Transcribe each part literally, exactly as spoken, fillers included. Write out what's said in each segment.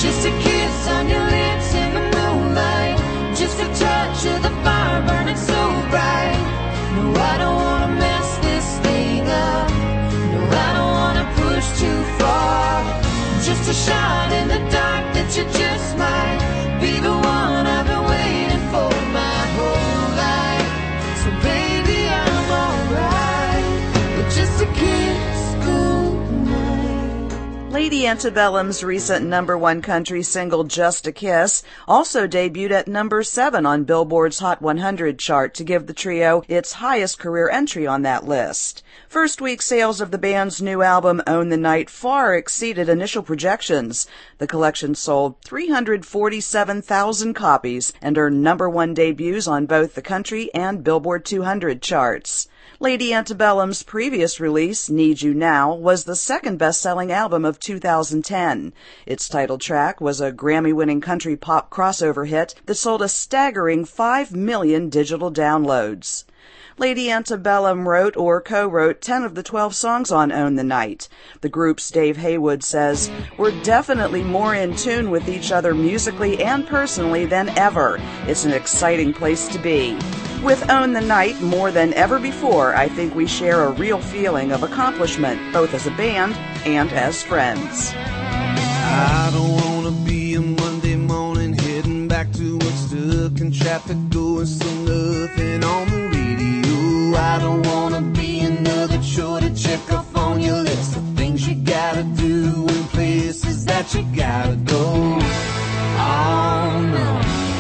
Just a kiss on your lips in the moonlight, just a touch of the fire burning so bright. No, I don't wanna mess this thing up. No, I don't wanna push too far. Just a shot in the dark that you just might be the one I've been waiting for my whole life. So baby, I'm alright with just a kiss goodnight. Lady Antebellum's recent number one country single, Just a Kiss, also debuted at number seven on Billboard's Hot one hundred chart to give the trio its highest career entry on that list. First week sales of the band's new album, Own the Night, far exceeded initial projections. The collection sold three hundred forty-seven thousand copies and earned number one debuts on both the country and Billboard two hundred charts. Lady Antebellum's previous release, Need You Now, was the second best-selling album of two thousand ten. Its title track was a Grammy-winning country pop crossover hit that sold a staggering five million digital downloads. Lady Antebellum wrote or co-wrote ten of the twelve songs on Own the Night. The group's Dave Haywood says, "We're definitely more in tune with each other musically and personally than ever. It's an exciting place to be. With Own the Night, more than ever before, I think we share a real feeling of accomplishment, both as a band and as friends." I don't want to be a Monday morning heading back to work, stuck in traffic, going so nothing on the radio. I don't want to be another chore to check off on your list of things you gotta do and places that you gotta go. Oh no,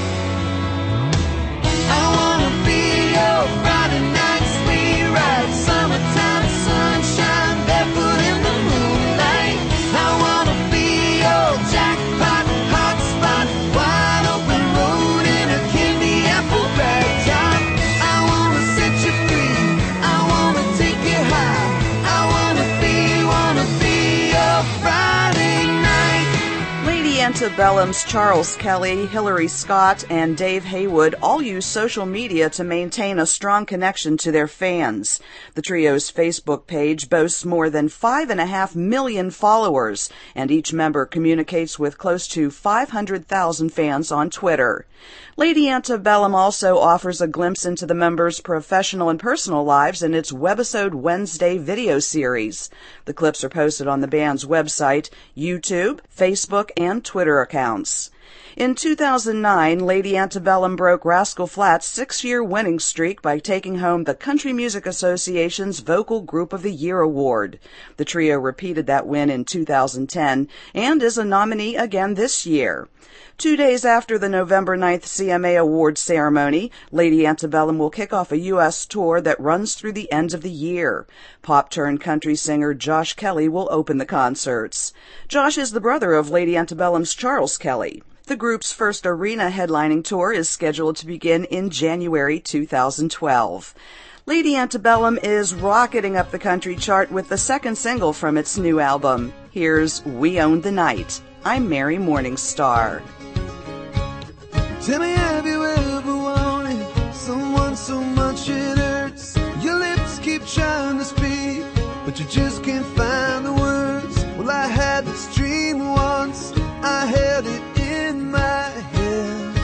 I wanna be your Friday night sweet ride, summertime sunshine, barefoot in the moonlight. I wanna be your jackpot hotspot, wide open road in a candy apple backdrop. I wanna set you free, I wanna take you high, I wanna be, wanna be your Friday night. Lady Antebellum's Charles Kelly, Hillary Scott, and Dave Haywood all use social media to maintain a strong connection to their fans. The trio's Facebook page boasts more than five and a half million followers, and each member communicates with close to five hundred thousand fans on Twitter. Lady Antebellum also offers a glimpse into the members' professional and personal lives in its Webisode Wednesday video series. The clips are posted on the band's website, YouTube, Facebook, and Twitter accounts. In two thousand nine, Lady Antebellum broke Rascal Flatts' six-year winning streak by taking home the Country Music Association's Vocal Group of the Year award. The trio repeated that win in two thousand ten and is a nominee again this year. Two days after the November ninth C M A Awards ceremony, Lady Antebellum will kick off a U S tour that runs through the end of the year. Pop-turned-country singer Josh Kelly will open the concerts. Josh is the brother of Lady Antebellum's Charles Kelly. The group's first arena headlining tour is scheduled to begin in January two thousand twelve. Lady Antebellum is rocketing up the country chart with the second single from its new album. Here's We Own the Night. I'm Mary Morningstar. Tell me, have you ever wanted someone so much it hurts? Your lips keep trying to speak, but you just can't find the words. Well, I had this dream once, I held it in my head.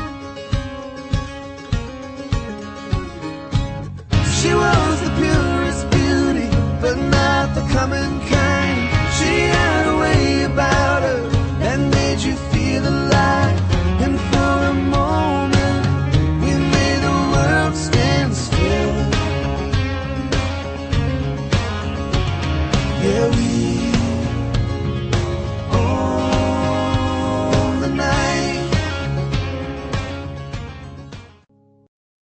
She was the purest beauty, but not the common kind. She had a way about her that made you feel alive. And for a moment, we made the world stand still. Yeah, we